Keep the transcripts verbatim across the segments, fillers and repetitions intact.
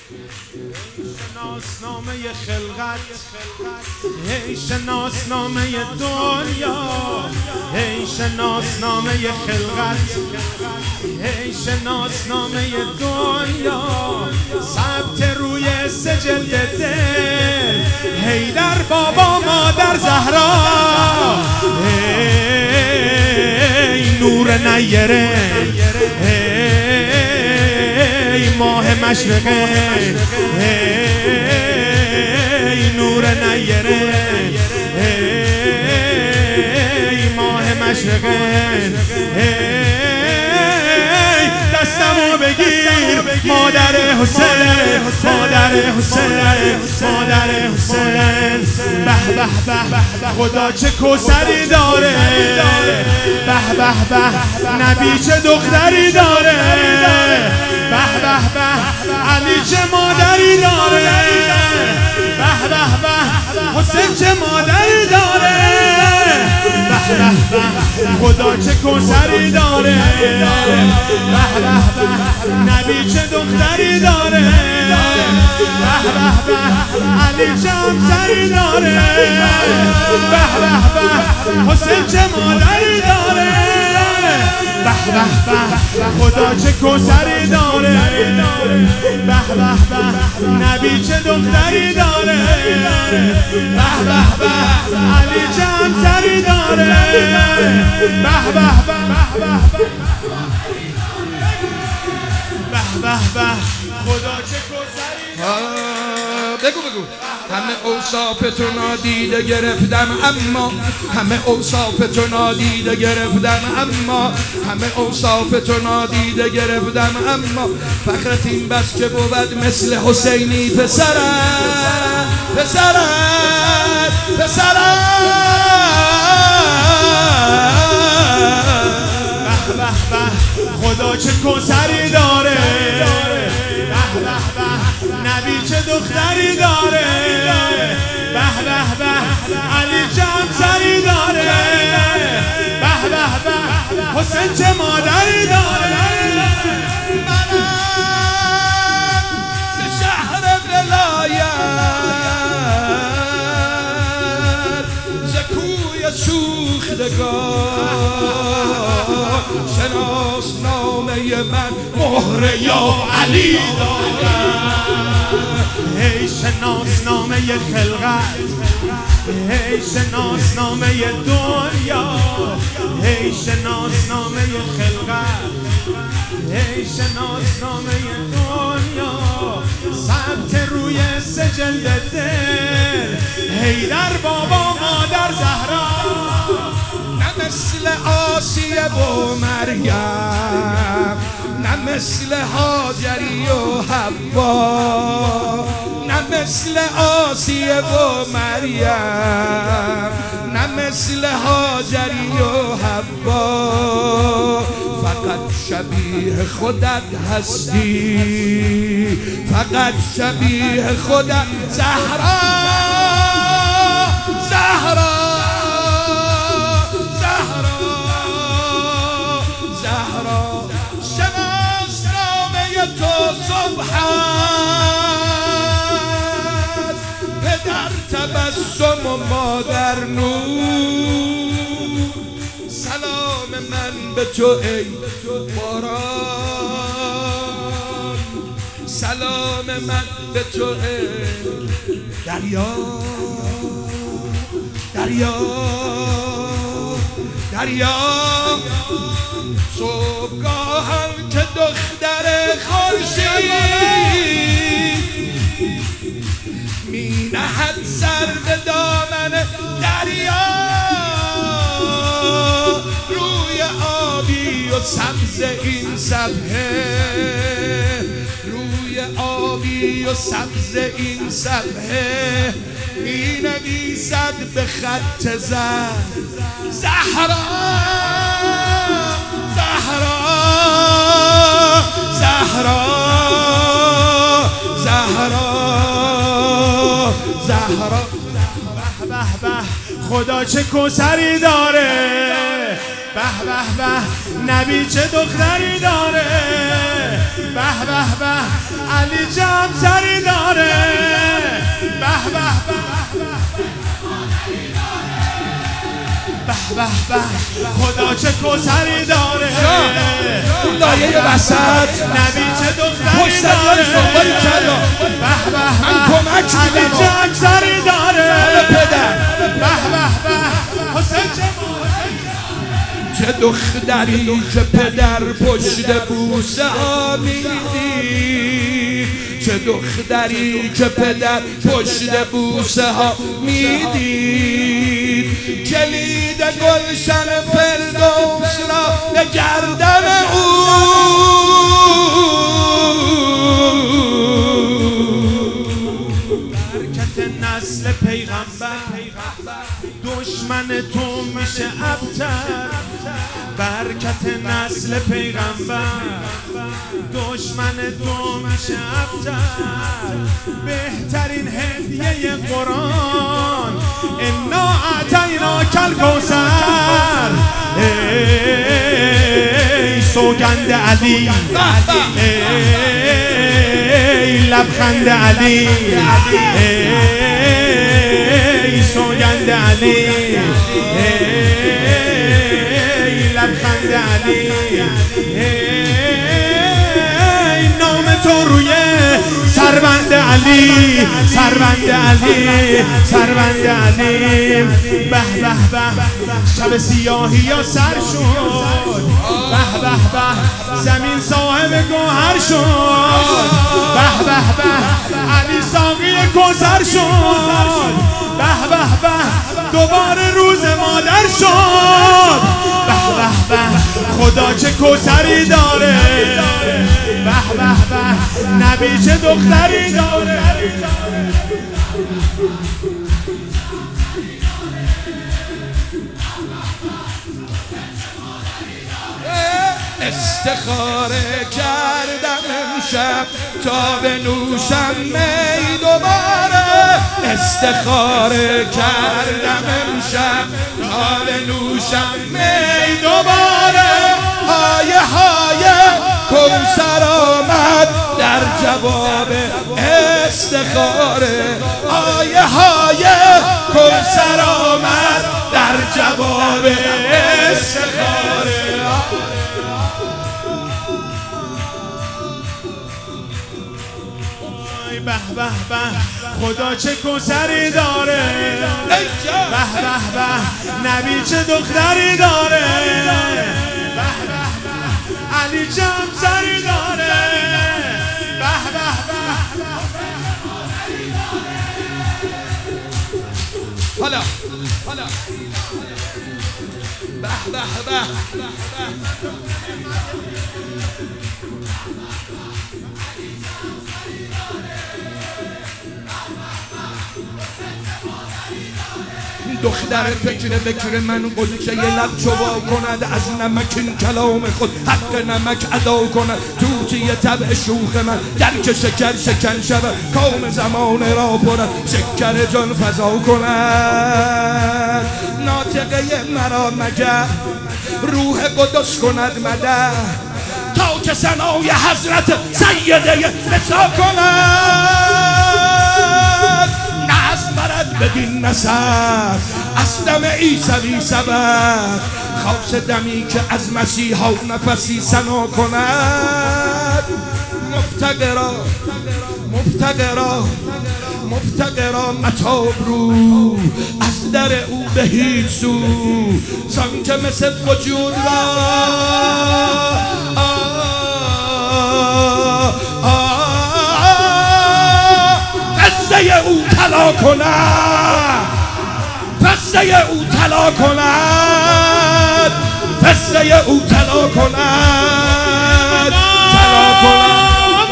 شناسنامه خلقت، ای شناسنامه دنیا، ای شناسنامه خلقت، ای شناسنامه دنیا، ثبت روی سجل دل، حیدر بابا مادر زهرا، ای نور نیره، ای ماه مشرقه، ای نور نیره، ای ماه مشرقه، ای دستمو بگیر مادر حسین، مادر حسین، مادر حسین، به به به خدا چه کوثری داره، به به به نبی چه دختری داره، به به به علی چه مادری داره، به به به حسین چه مادری داره، به به به خدا چه کوثری داره، به به به نبی چه دختری داره، به به به علی چه همسری داره، به به به حسین چه مادری داره، به به به خدا چه کوثری داره، به به به نبی چه دختری داره، به به به علی چه همسری داره، به به به به به خدا چه کوثری داره. بگو بگو همه اوصافتو نادیده گرفتم اما همه اوصافتو نادیده گرفتم اما همه اوصافتو نادیده gرفتم اما فخرت این بس که بود مثل حسینی پسرت پسرت پسرت به به به خدا چه کوثری داره، به به به نبی چه دختری داره، به به به علی چه همسری داره، به به به حسین چه مادری داره. منم به شهر ولایت ز کوی سوختگان شناسنامه من مهر یا علی ای شناسنامه خلقت، ای شناسنامه دنیا، ای شناسنامه خلقت، ای شناسنامه دنیا، ثبت روی سجل دل، حیدر بابا مادر زهرا، نه مثل آسیه و مریم، نه مثل هاجری و حوا، نه مثل آسیه و مریم، نه مثل هاجری و حوا، فقط شبیه خودت هستی، فقط شبیه خودت زهرا زهرا تو صبح پدر تبسم و مادر نور، سلام من به تو ای باران، سلام من به تو ای دریا دریا دریا، صبحگاهم که دختر خورشید می نهد سر به دامن دریا، روی آبی و سبز این صفحه، روی آبی و سبز این صفحه می نویسد به خط زرد زهرا زهرا زهرا زهرا زهرا. به به به خدا چه کوثری داره، به به به نبی چه دختری داره، به به به علی جان سری داره به به به به به خدا چه کوثری داره لایه وسط نبی چه دختری داره به به به علی جان سری داره پدر به به به حسین چه دختری که پدر پشت بوسه ها میدید چه دختری که پدر پشت بوسه ها میدید کلید گلشن فردوس را به گردن او برکت نسل پیغمبر دشمن تو میشه ابتر برکت نسل پیغمبر دشمن تو میشه ابتر بهترین هدیه قرآن انا اعطیناک الکوثر ای سوگند علی ای لبخند علی ای سوگند علی ای لبخند علی ای نام تو روی سربند علی سربند علی سربند علی به به به شب سیاهی یا سر شد به به به زمین صاحب گوهر شد به به به علی ساقی کوثر شد به به به دوباره روز مادر شد به به به خدا چه کوثری داره به به به نبی چه دختری داره استخاره کردم امشب تا بنوشم می دوباره استخاره کردم امشب تا بنوشم می دوباره های های کوثر آمد در جواب استخاره های های کوثر آمد در جواب استخاره به به به خدا چه کوثری داره به به به نبی چه دختری داره به به به علی جان سری داره به به به حالا حالا به به به دختر فکر بکر من قلچه لب چوا کند از نمک این کلام خود حق نمک ادا کند توتی طبع شوخ من درک شکر شکن شود کام زمان را پرد شکر جان فضا کند ناطقه مرا مگر روح قدس کند مده تا که ثنای حضرت سیده نسا کند ناز برد بدین نسب از دم عیسوی سبب خاص دمی که از مسیحا نفسی سنا کند مفتقرا مفتقرا مفتقرا متاب رو از در او به هیچ سو زان که مثل وجود را قصه او طلا کند قصه او طلا کند قصه او طلا کند طلا کند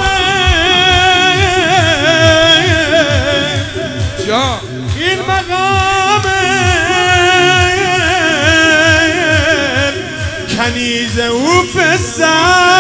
جا این مقام کنیز او فسد